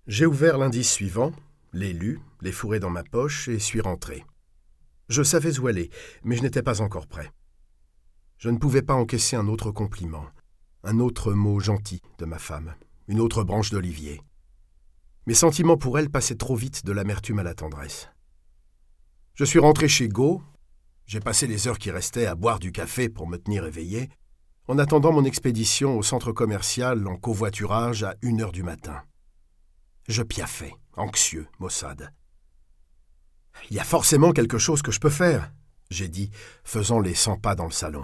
J'ai ouvert l'indice suivant, l'ai lu, l'ai fourré dans ma poche et suis rentré. Je savais où aller, mais je n'étais pas encore prêt. Je ne pouvais pas encaisser un autre compliment, un autre mot gentil de ma femme, une autre branche d'olivier. Mes sentiments pour elle passaient trop vite de l'amertume à la tendresse. Je suis rentré chez Go. J'ai passé les heures qui restaient à boire du café pour me tenir éveillé, en attendant mon expédition au centre commercial en covoiturage à 1h du matin. Je piaffais, anxieux, maussade. « Il y a forcément quelque chose que je peux faire », j'ai dit, faisant les 100 pas dans le salon.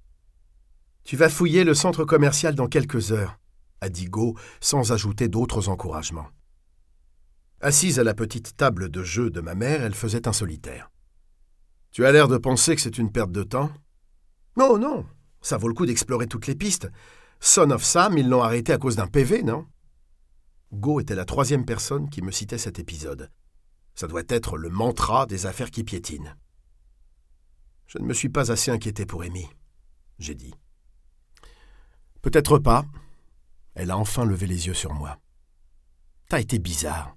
« Tu vas fouiller le centre commercial dans quelques heures », a dit Go, sans ajouter d'autres encouragements. Assise à la petite table de jeu de ma mère, elle faisait un solitaire. « Tu as l'air de penser que c'est une perte de temps ?»« Non, non, ça vaut le coup d'explorer toutes les pistes. Son of Sam, ils l'ont arrêté à cause d'un PV, non ?» Go était la 3e personne qui me citait cet épisode. Ça doit être le mantra des affaires qui piétinent. Je ne me suis pas assez inquiété pour Amy, j'ai dit. Peut-être pas. Elle a enfin levé les yeux sur moi. T'as été bizarre.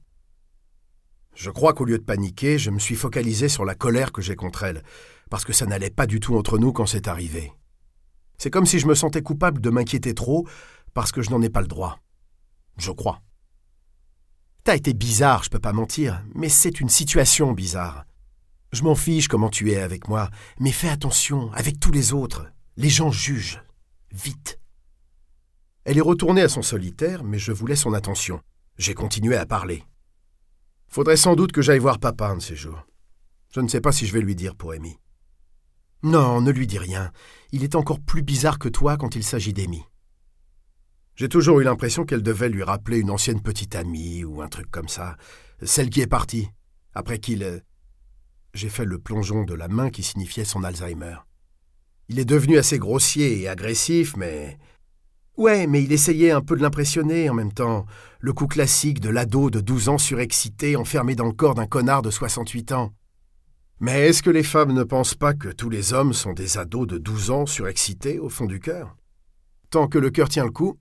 Je crois qu'au lieu de paniquer, je me suis focalisé sur la colère que j'ai contre elle, parce que ça n'allait pas du tout entre nous quand c'est arrivé. C'est comme si je me sentais coupable de m'inquiéter trop, parce que je n'en ai pas le droit. Je crois. T'as été bizarre, je peux pas mentir, mais c'est une situation bizarre. Je m'en fiche comment tu es avec moi, mais fais attention, avec tous les autres. Les gens jugent. Vite. Elle est retournée à son solitaire, mais je voulais son attention. J'ai continué à parler. Faudrait sans doute que j'aille voir papa un de ces jours. Je ne sais pas si je vais lui dire pour Amy. Non, ne lui dis rien. Il est encore plus bizarre que toi quand il s'agit d'Amy. J'ai toujours eu l'impression qu'elle devait lui rappeler une ancienne petite amie ou un truc comme ça, celle qui est partie, après qu'il... J'ai fait le plongeon de la main qui signifiait son Alzheimer. Il est devenu assez grossier et agressif, mais... Ouais, mais il essayait un peu de l'impressionner en même temps, le coup classique de l'ado de 12 ans surexcité enfermé dans le corps d'un connard de 68 ans. Mais est-ce que les femmes ne pensent pas que tous les hommes sont des ados de 12 ans surexcités au fond du cœur? Tant que le cœur tient le coup...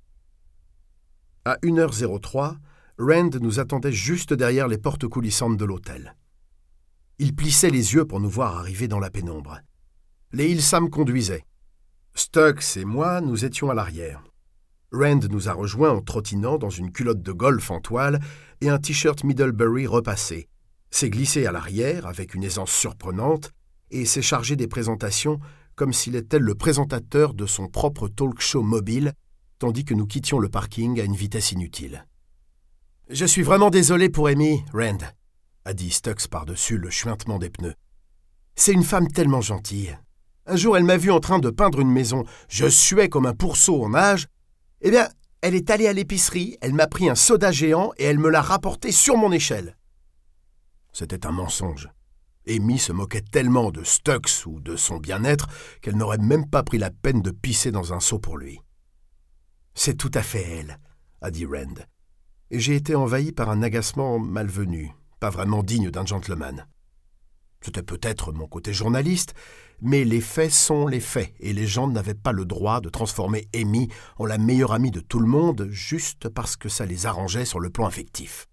À 1h03, Rand nous attendait juste derrière les portes coulissantes de l'hôtel. Il plissait les yeux pour nous voir arriver dans la pénombre. Les Hillsam conduisaient. Stux et moi, nous étions à l'arrière. Rand nous a rejoints en trottinant dans une culotte de golf en toile et un t-shirt Middlebury repassé. S'est glissé à l'arrière avec une aisance surprenante et s'est chargé des présentations comme s'il était le présentateur de son propre talk-show mobile, tandis que nous quittions le parking à une vitesse inutile. « Je suis vraiment désolé pour Amy, Rand », a dit Stux par-dessus le chuintement des pneus. « C'est une femme tellement gentille. Un jour, elle m'a vu en train de peindre une maison. Je suais comme un pourceau en nage. Eh bien, elle est allée à l'épicerie, elle m'a pris un soda géant et elle me l'a rapporté sur mon échelle. » C'était un mensonge. Amy se moquait tellement de Stux ou de son bien-être qu'elle n'aurait même pas pris la peine de pisser dans un seau pour lui. « C'est tout à fait elle, » a dit Rand. Et j'ai été envahi par un agacement malvenu, pas vraiment digne d'un gentleman. C'était peut-être mon côté journaliste, mais les faits sont les faits, et les gens n'avaient pas le droit de transformer Amy en la meilleure amie de tout le monde juste parce que ça les arrangeait sur le plan affectif.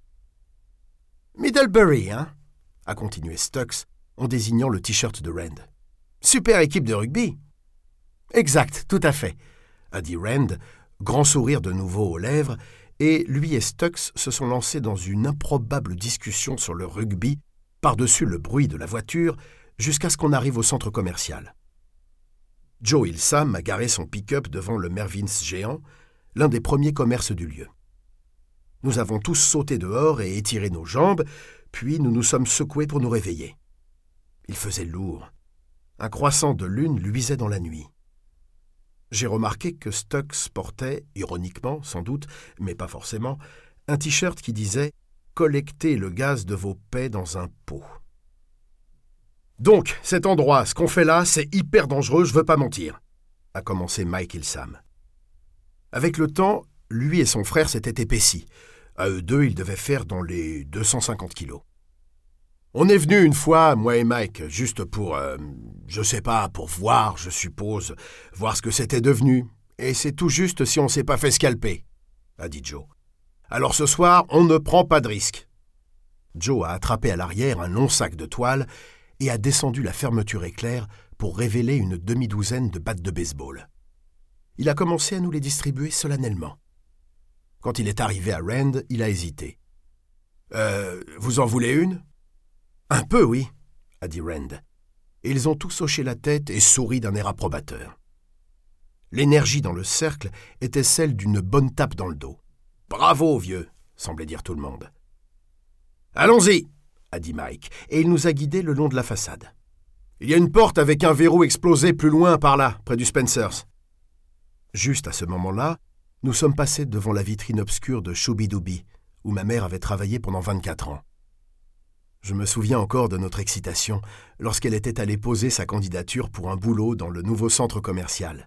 « Middlebury, hein ?» a continué Stux en désignant le t-shirt de Rand. « Super équipe de rugby !»« Exact, tout à fait », a dit Rand, grand sourire de nouveau aux lèvres, et lui et Stux se sont lancés dans une improbable discussion sur le rugby, par-dessus le bruit de la voiture, jusqu'à ce qu'on arrive au centre commercial. Joe Hillsam a garé son pick-up devant le Mervyn's géant, l'un des premiers commerces du lieu. Nous avons tous sauté dehors et étiré nos jambes, puis nous nous sommes secoués pour nous réveiller. Il faisait lourd. Un croissant de lune luisait dans la nuit. J'ai remarqué que Stux portait, ironiquement sans doute, mais pas forcément, un t-shirt qui disait « Collectez le gaz de vos paix dans un pot ». Donc, cet endroit, ce qu'on fait là, c'est hyper dangereux, je veux pas mentir, a commencé Mike Hillsam. Avec le temps, lui et son frère s'étaient épaissis. À eux deux, ils devaient faire dans les 250 kilos. On est venu une fois, moi et Mike, juste pour, je sais pas, pour voir, je suppose, voir ce que c'était devenu. Et c'est tout juste si on s'est pas fait scalper, a dit Joe. Alors ce soir, on ne prend pas de risque. Joe a attrapé à l'arrière un long sac de toile et a descendu la fermeture éclair pour révéler une demi-douzaine de battes de baseball. Il a commencé à nous les distribuer solennellement. Quand il est arrivé à Rand, il a hésité. « Vous en voulez une ?»« Un peu, oui, » a dit Rand. Et ils ont tous hoché la tête et souri d'un air approbateur. L'énergie dans le cercle était celle d'une bonne tape dans le dos. « Bravo, vieux !» semblait dire tout le monde. « Allons-y !» a dit Mike, et il nous a guidés le long de la façade. « Il y a une porte avec un verrou explosé plus loin par là, près du Spencer's. » Juste à ce moment-là, nous sommes passés devant la vitrine obscure de Shooby-Dooby, où ma mère avait travaillé pendant 24 ans. Je me souviens encore de notre excitation lorsqu'elle était allée poser sa candidature pour un boulot dans le nouveau centre commercial.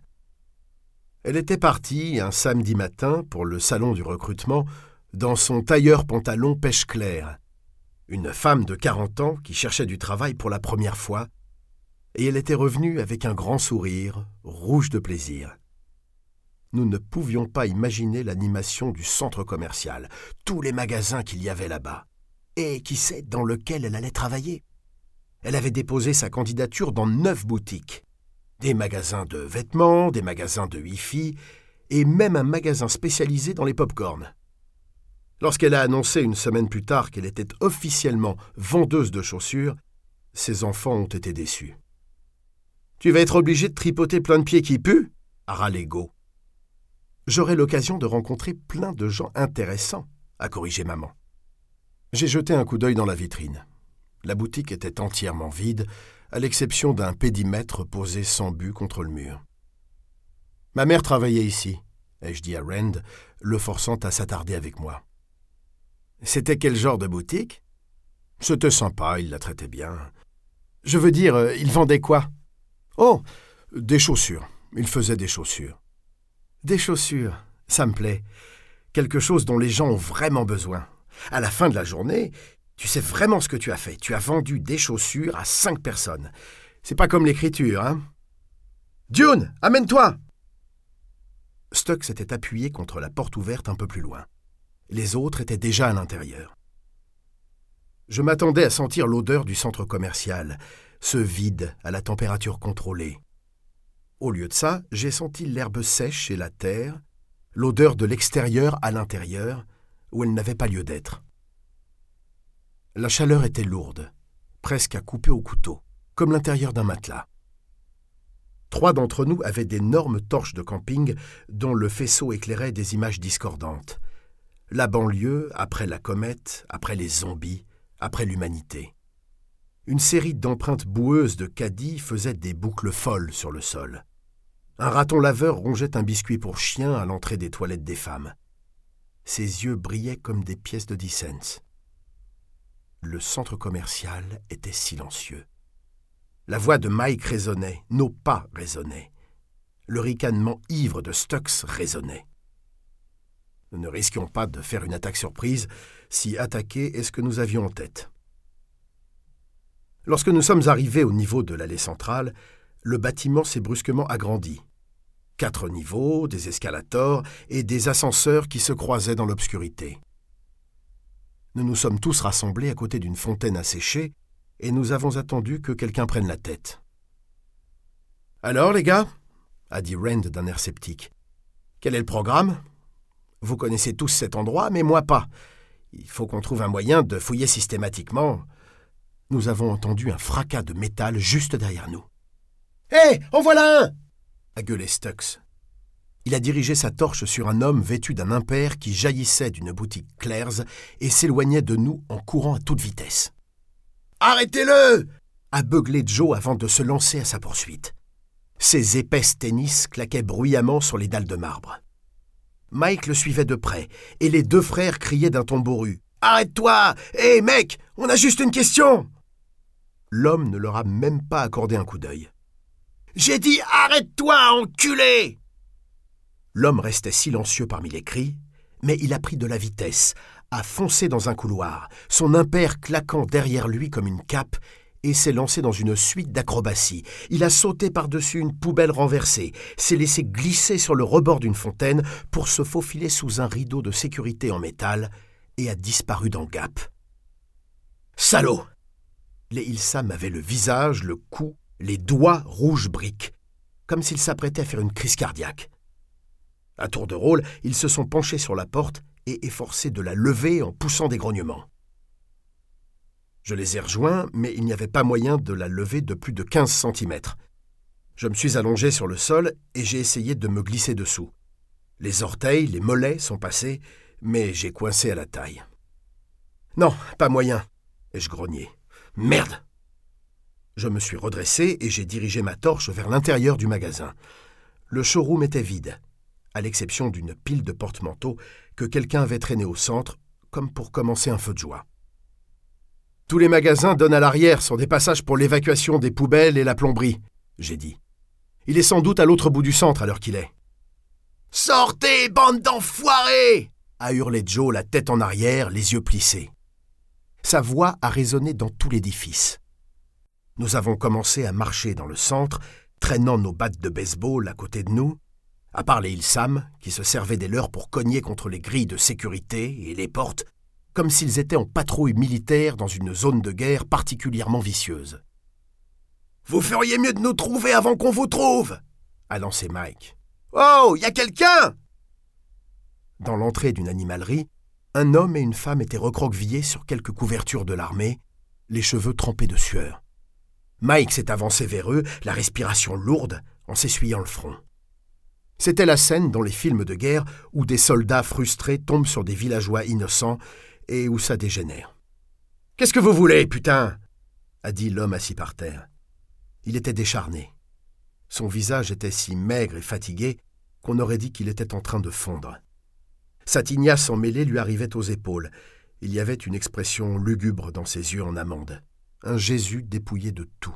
Elle était partie un samedi matin pour le salon du recrutement dans son tailleur-pantalon pêche claire, une femme de 40 ans qui cherchait du travail pour la première fois, et elle était revenue avec un grand sourire, rouge de plaisir. Nous ne pouvions pas imaginer l'animation du centre commercial, tous les magasins qu'il y avait là-bas. Et qui sait dans lequel elle allait travailler. Elle avait déposé sa candidature dans 9 boutiques. Des magasins de vêtements, des magasins de Wi-Fi et même un magasin spécialisé dans les pop-corns. Lorsqu'elle a annoncé une semaine plus tard qu'elle était officiellement vendeuse de chaussures, ses enfants ont été déçus. « Tu vas être obligé de tripoter plein de pieds qui puent ?» a râlé Go. « J'aurai l'occasion de rencontrer plein de gens intéressants » a corrigé maman. J'ai jeté un coup d'œil dans la vitrine. La boutique était entièrement vide, à l'exception d'un pédimètre posé sans but contre le mur. « Ma mère travaillait ici », ai-je dit à Rand, le forçant à s'attarder avec moi. « C'était quel genre de boutique ?»« C'était sympa, il la traitait bien. »« Je veux dire, il vendait quoi ?»« Oh, des chaussures. Il faisait des chaussures. »« Des chaussures, ça me plaît. Quelque chose dont les gens ont vraiment besoin. » À la fin de la journée, tu sais vraiment ce que tu as fait. Tu as vendu des chaussures à 5 personnes. C'est pas comme l'écriture, hein? Dune, amène-toi! Stuck s'était appuyé contre la porte ouverte un peu plus loin. Les autres étaient déjà à l'intérieur. Je m'attendais à sentir l'odeur du centre commercial, ce vide à la température contrôlée. Au lieu de ça, j'ai senti l'herbe sèche et la terre, l'odeur de l'extérieur à l'intérieur, où elle n'avait pas lieu d'être. La chaleur était lourde, presque à couper au couteau, comme l'intérieur d'un matelas. 3 d'entre nous avaient d'énormes torches de camping dont le faisceau éclairait des images discordantes. La banlieue, après la comète, après les zombies, après l'humanité. Une série d'empreintes boueuses de caddies faisait des boucles folles sur le sol. Un raton laveur rongeait un biscuit pour chien à l'entrée des toilettes des femmes. Ses yeux brillaient comme des pièces de 10 cents. Le centre commercial était silencieux. La voix de Mike résonnait, nos pas résonnaient. Le ricanement ivre de Stux résonnait. Nous ne risquions pas de faire une attaque surprise si attaquer est ce que nous avions en tête. Lorsque nous sommes arrivés au niveau de l'allée centrale, le bâtiment s'est brusquement agrandi. 4 niveaux, des escalators et des ascenseurs qui se croisaient dans l'obscurité. Nous nous sommes tous rassemblés à côté d'une fontaine asséchée et nous avons attendu que quelqu'un prenne la tête. « Alors, les gars ?» a dit Rand d'un air sceptique. « Quel est le programme ? Vous connaissez tous cet endroit, mais moi pas. Il faut qu'on trouve un moyen de fouiller systématiquement. » Nous avons entendu un fracas de métal juste derrière nous. « Hé, en voilà un !» a gueulé Stux. Il a dirigé sa torche sur un homme vêtu d'un impair qui jaillissait d'une boutique Claire's et s'éloignait de nous en courant à toute vitesse. « Arrêtez-le !» a beuglé Joe avant de se lancer à sa poursuite. Ses épaisses tennis claquaient bruyamment sur les dalles de marbre. Mike le suivait de près et les 2 frères criaient d'un ton bourru. « Arrête-toi! Hé, mec, on a juste une question !» L'homme ne leur a même pas accordé un coup d'œil. « J'ai dit arrête-toi, enculé !» L'homme restait silencieux parmi les cris, mais il a pris de la vitesse, a foncé dans un couloir, son impair claquant derrière lui comme une cape, et s'est lancé dans une suite d'acrobaties. Il a sauté par-dessus une poubelle renversée, s'est laissé glisser sur le rebord d'une fontaine pour se faufiler sous un rideau de sécurité en métal et a disparu dans le Gap. Salaud! Les Sam avaient le visage, le cou, les doigts rouges briques, comme s'ils s'apprêtaient à faire une crise cardiaque. À tour de rôle, ils se sont penchés sur la porte et efforcés de la lever en poussant des grognements. Je les ai rejoints, mais il n'y avait pas moyen de la lever de plus de 15 cm. Je me suis allongé sur le sol et j'ai essayé de me glisser dessous. Les orteils, les mollets sont passés, mais j'ai coincé à la taille. Non, pas moyen, ai-je grogné. Merde! Je me suis redressé et j'ai dirigé ma torche vers l'intérieur du magasin. Le showroom était vide, à l'exception d'une pile de porte-manteaux que quelqu'un avait traîné au centre, comme pour commencer un feu de joie. Tous les magasins donnent à l'arrière, sont des passages pour l'évacuation des poubelles et la plomberie, j'ai dit. Il est sans doute à l'autre bout du centre à l'heure qu'il est. « Sortez, bande d'enfoirés !» a hurlé Joe, la tête en arrière, les yeux plissés. Sa voix a résonné dans tout l'édifice. Nous avons commencé à marcher dans le centre, traînant nos battes de baseball à côté de nous, à part les Sam, qui se servaient des leurs pour cogner contre les grilles de sécurité et les portes, comme s'ils étaient en patrouille militaire dans une zone de guerre particulièrement vicieuse. « Vous feriez mieux de nous trouver avant qu'on vous trouve !» a lancé Mike. « Oh, y a quelqu'un !» Dans l'entrée d'une animalerie, un homme et une femme étaient recroquevillés sur quelques couvertures de l'armée, les cheveux trempés de sueur. Mike s'est avancé vers eux, la respiration lourde, en s'essuyant le front. C'était la scène dans les films de guerre où des soldats frustrés tombent sur des villageois innocents et où ça dégénère. « Qu'est-ce que vous voulez, putain ?» a dit l'homme assis par terre. Il était décharné. Son visage était si maigre et fatigué qu'on aurait dit qu'il était en train de fondre. Sa tignasse emmêlée lui arrivait aux épaules. Il y avait une expression lugubre dans ses yeux en amande. Un Jésus dépouillé de tout.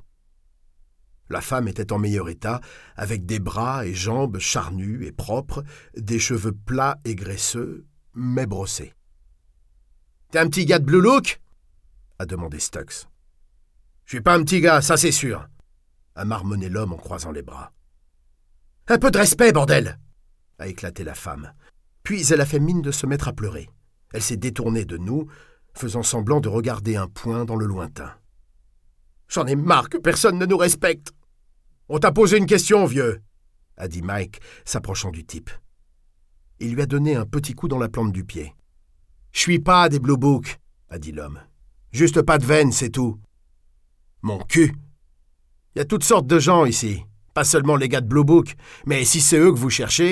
La femme était en meilleur état, avec des bras et jambes charnus et propres, des cheveux plats et graisseux, mais brossés. « T'es un petit gars de Blue Look ?» a demandé Stux. « Je suis pas un petit gars, ça c'est sûr !» a marmonné l'homme en croisant les bras. « Un peu de respect, bordel !» a éclaté la femme. Puis elle a fait mine de se mettre à pleurer. Elle s'est détournée de nous, faisant semblant de regarder un point dans le lointain. « J'en ai marre que personne ne nous respecte !»« On t'a posé une question, vieux !» a dit Mike, s'approchant du type. Il lui a donné un petit coup dans la plante du pied. « Je suis pas des Blue Book !» a dit l'homme. « Juste pas de veine, c'est tout. »« Mon cul ! Il y a toutes sortes de gens ici, pas seulement les gars de Blue Book, mais si c'est eux que vous cherchez... »«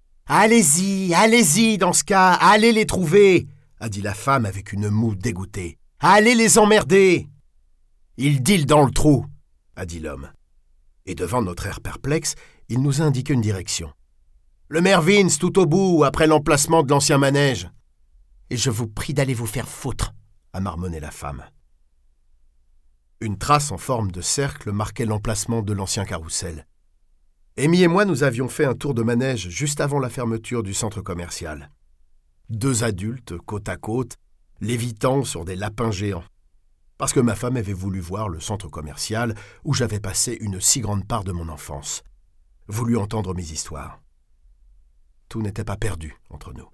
Allez-y, dans ce cas, allez les trouver !» a dit la femme avec une moue dégoûtée. « Allez les emmerder !»« Ils dealent dans le trou !» a dit l'homme. Et devant notre air perplexe, il nous a indiqué une direction. « Le Mervyn's tout au bout, après l'emplacement de l'ancien manège. »« Et je vous prie d'aller vous faire foutre !» a marmonné la femme. Une trace en forme de cercle marquait l'emplacement de l'ancien carrousel. Amy et moi, nous avions fait un tour de manège juste avant la fermeture du centre commercial. 2 adultes, côte à côte, lévitant sur des lapins géants. Parce que ma femme avait voulu voir le centre commercial où j'avais passé une si grande part de mon enfance. Voulu entendre mes histoires. Tout n'était pas perdu entre nous.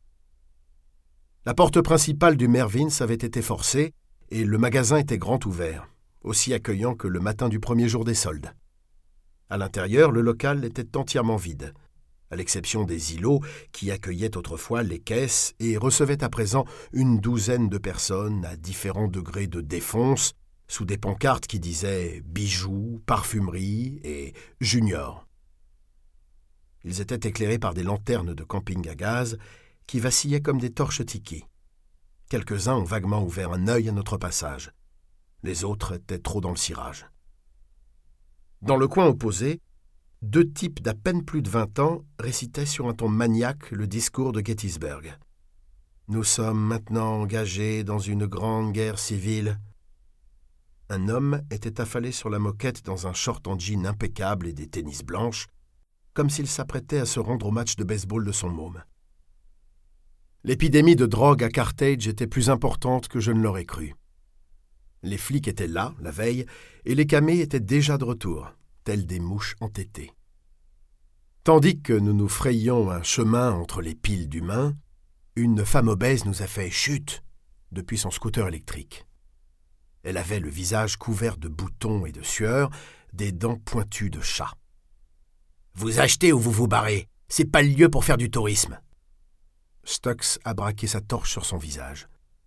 La porte principale du Mervyn's avait été forcée et le magasin était grand ouvert, aussi accueillant que le matin du premier jour des soldes. À l'intérieur, le local était entièrement vide, à l'exception des îlots qui accueillaient autrefois les caisses et recevaient à présent une douzaine de personnes à différents degrés de défonce, sous des pancartes qui disaient « bijoux »,« parfumerie » et « junior ». Ils étaient éclairés par des lanternes de camping à gaz qui vacillaient comme des torches tiki. Quelques-uns ont vaguement ouvert un œil à notre passage. Les autres étaient trop dans le cirage. Dans le coin opposé, 2 types d'à peine plus de 20 ans récitaient sur un ton maniaque le discours de Gettysburg. « Nous sommes maintenant engagés dans une grande guerre civile. » Un homme était affalé sur la moquette dans un short en jean impeccable et des tennis blanches, comme s'il s'apprêtait à se rendre au match de baseball de son môme. L'épidémie de drogue à Carthage était plus importante que je ne l'aurais cru. Les flics étaient là, la veille, et les camés étaient déjà de retour, tels des mouches entêtées. Tandis que nous nous frayions un chemin entre les piles d'humains, une femme obèse nous a fait « chut » depuis son scooter électrique. Elle avait le visage couvert de boutons et de sueur, des dents pointues de chat. « Vous achetez ou vous vous barrez, c'est pas le lieu pour faire du tourisme. » Stux a braqué sa torche sur son visage.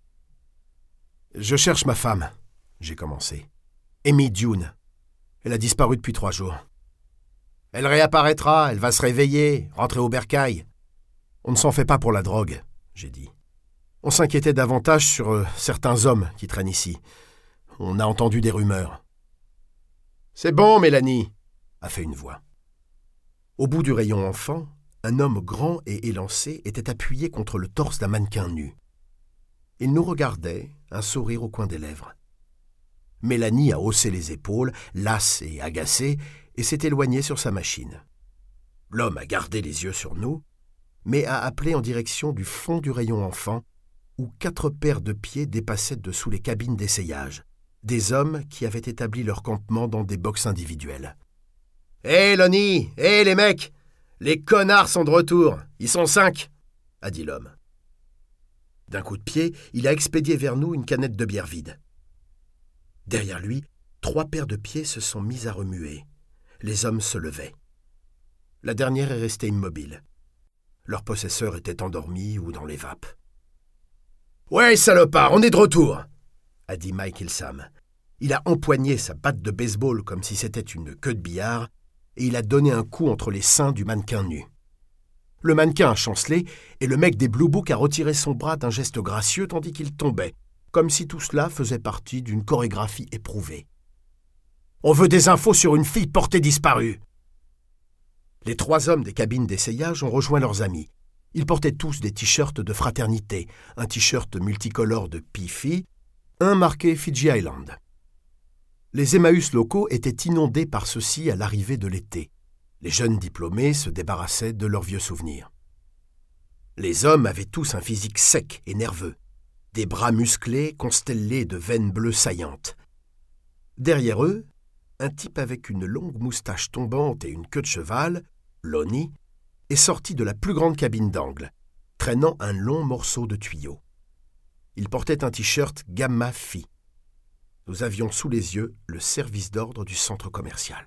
« Je cherche ma femme, » j'ai commencé. « Amy Dune. Elle a disparu depuis 3 jours. » « Elle réapparaîtra, elle va se réveiller, rentrer au bercail. » « On ne s'en fait pas pour la drogue, » j'ai dit. On s'inquiétait davantage sur certains hommes qui traînent ici. On a entendu des rumeurs. « C'est bon, Mélanie, » a fait une voix. Au bout du rayon enfant, un homme grand et élancé était appuyé contre le torse d'un mannequin nu. Il nous regardait, un sourire au coin des lèvres. Mélanie a haussé les épaules, lasse et agacée, et s'est éloignée sur sa machine. L'homme a gardé les yeux sur nous, mais a appelé en direction du fond du rayon enfant, où 4 paires de pieds dépassaient dessous les cabines d'essayage, des hommes qui avaient établi leur campement dans des boxes individuelles. « Hé, Lonnie! Hé, les mecs! Les connards sont de retour! Ils sont 5! » a dit l'homme. D'un coup de pied, il a expédié vers nous une canette de bière vide. Derrière lui, 3 paires de pieds se sont mis à remuer. Les hommes se levaient. La dernière est restée immobile. Leur possesseur était endormi ou dans les vapes. « Ouais, salopard, on est de retour !» a dit Mike Ilsam. Il a empoigné sa batte de baseball comme si c'était une queue de billard et il a donné un coup entre les seins du mannequin nu. Le mannequin a chancelé et le mec des Blue Book a retiré son bras d'un geste gracieux tandis qu'il tombait, comme si tout cela faisait partie d'une chorégraphie éprouvée. « On veut des infos sur une fille portée disparue !» Les 3 hommes des cabines d'essayage ont rejoint leurs amis. Ils portaient tous des t-shirts de fraternité, un t-shirt multicolore de Pi-Phi, un marqué Fiji Island. Les Emmaüs locaux étaient inondés par ceux-ci à l'arrivée de l'été. Les jeunes diplômés se débarrassaient de leurs vieux souvenirs. Les hommes avaient tous un physique sec et nerveux, des bras musclés constellés de veines bleues saillantes. Derrière eux, un type avec une longue moustache tombante et une queue de cheval, Lonnie, est sorti de la plus grande cabine d'angle, traînant un long morceau de tuyau. Il portait un t-shirt Gamma Phi. Nous avions sous les yeux le service d'ordre du centre commercial.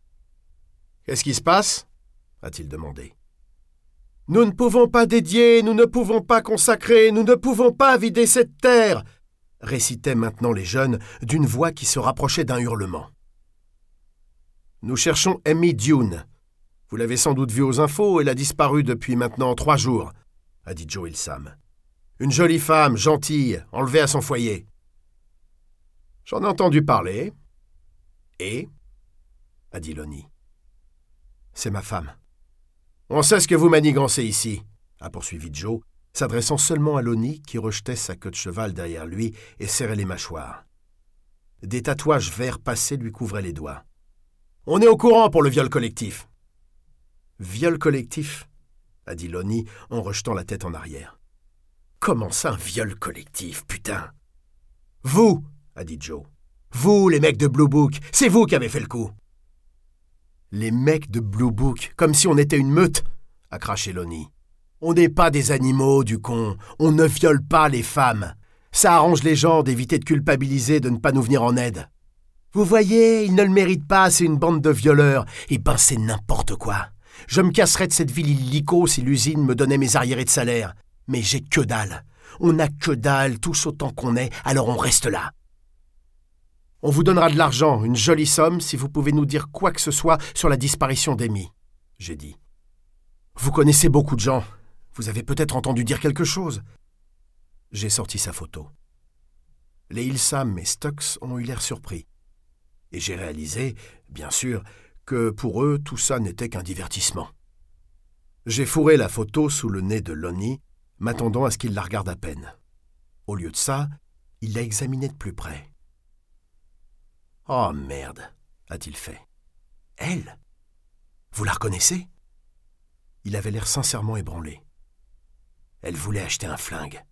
« Qu'est-ce qui se passe ?» a-t-il demandé. « Nous ne pouvons pas dédier, nous ne pouvons pas consacrer, nous ne pouvons pas vider cette terre !» récitaient maintenant les jeunes d'une voix qui se rapprochait d'un hurlement. « Nous cherchons Amy Dune. Vous l'avez sans doute vue aux infos, elle a disparu depuis maintenant 3 jours, » a dit Joe Ilsam. « Une jolie femme, gentille, enlevée à son foyer. »« J'en ai entendu parler. »« Et ?» a dit Lonnie. « C'est ma femme. »« On sait ce que vous manigancez ici, » a poursuivi Joe, s'adressant seulement à Lonnie qui rejetait sa queue de cheval derrière lui et serrait les mâchoires. Des tatouages verts passés lui couvraient les doigts. « On est au courant pour le viol collectif. »« Viol collectif ?» a dit Lonnie en rejetant la tête en arrière. « Comment ça, un viol collectif, putain ?»« Vous !» a dit Joe. « Vous, les mecs de Blue Book, c'est vous qui avez fait le coup !»« Les mecs de Blue Book, comme si on était une meute !» a craché Lonnie. « On n'est pas des animaux, du con. On ne viole pas les femmes. Ça arrange les gens d'éviter de culpabiliser de ne pas nous venir en aide. Vous voyez, ils ne le méritent pas, c'est une bande de violeurs. Eh ben, c'est n'importe quoi. Je me casserais de cette ville illico si l'usine me donnait mes arriérés de salaire. Mais j'ai que dalle. On n'a que dalle, tous autant qu'on est, alors on reste là. On vous donnera de l'argent, une jolie somme, si vous pouvez nous dire quoi que ce soit sur la disparition d'Amy, j'ai dit. Vous connaissez beaucoup de gens. Vous avez peut-être entendu dire quelque chose. J'ai sorti sa photo. Les Ilsam et Stux ont eu l'air surpris. Et j'ai réalisé, bien sûr, que pour eux, tout ça n'était qu'un divertissement. J'ai fourré la photo sous le nez de Lonnie, m'attendant à ce qu'il la regarde à peine. Au lieu de ça, il l'a examinée de plus près. « Oh merde !» a-t-il fait. « Elle ? Vous la reconnaissez ?» Il avait l'air sincèrement ébranlé. Elle voulait acheter un flingue.